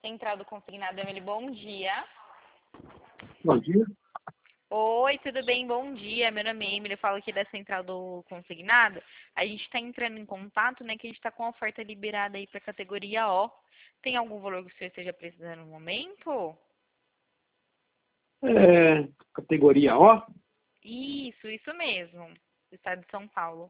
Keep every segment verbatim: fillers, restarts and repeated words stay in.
Central do Consignado, Emily, bom dia. Bom dia. Oi, tudo bem? Bom dia. Meu nome é Emily, eu falo aqui da Central do Consignado. A gente está entrando em contato, né, que a gente está com a oferta liberada aí para a categoria O. Tem algum valor que você esteja precisando no momento? É, categoria O? Isso, isso mesmo. Do estado de São Paulo.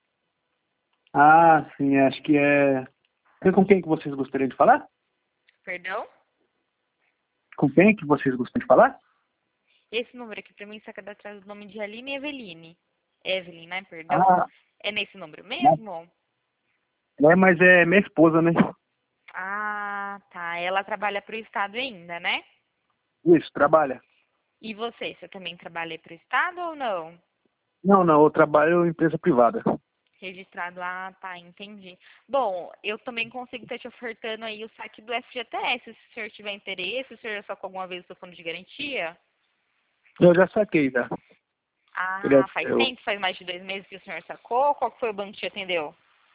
Ah, sim, acho que é... é... Com quem que vocês gostariam de falar? Perdão? Com quem que vocês gostariam de falar? Esse número aqui para mim está cadastrado o nome de Aline e Eveline. Evelyn, né? Perdão. Ah, É nesse número né? mesmo? É, mas é minha esposa, né? Ah, tá. Ela trabalha para o estado ainda, né? Isso, trabalha. E você, você também trabalha para o estado ou não? Não, não, eu trabalho em empresa privada. Registrado, ah, tá, entendi. Bom, eu também consigo estar te ofertando aí o saque do F G T S, se o senhor tiver interesse, o senhor já sacou alguma vez o seu fundo de garantia? Eu já saquei, já. Eu, Ah, faz eu, tempo, faz mais de dois meses que o senhor sacou? Qual que foi o banco que te atendeu?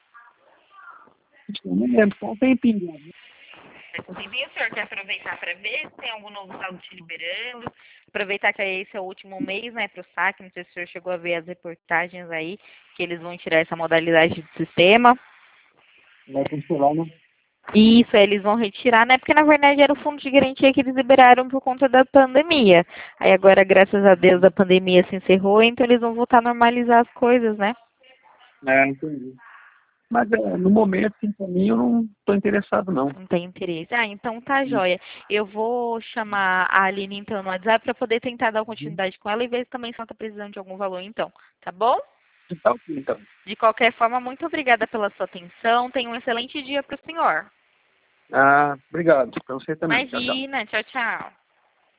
eu não lembro, só um tempinho. Né? Faz um tempinho, o senhor quer aproveitar para ver se tem algum novo saldo te liberando? Aproveitar que esse é o último mês, né, para o saque, não sei se o senhor chegou a ver as reportagens aí, que eles vão tirar essa modalidade do sistema. Vai cancelar, né? Isso, eles vão retirar, né? Porque na verdade era o fundo de garantia que eles liberaram por conta da pandemia. Aí agora, graças a Deus, a pandemia se encerrou, então eles vão voltar a normalizar as coisas, né? É, entendi. Mas é, no momento, assim, pra mim, eu não tô interessado, não. Não tem interesse. Ah, então tá joia. Eu vou chamar a Aline então no WhatsApp para poder tentar dar continuidade com ela e ver se também se ela tá precisando de algum valor então. Tá bom? Tá ok, então. De qualquer forma, muito obrigada pela sua atenção. Tenha um excelente dia para o senhor. Ah, obrigado. Pra você também. Tchau, tchau. Imagina. Tchau, tchau.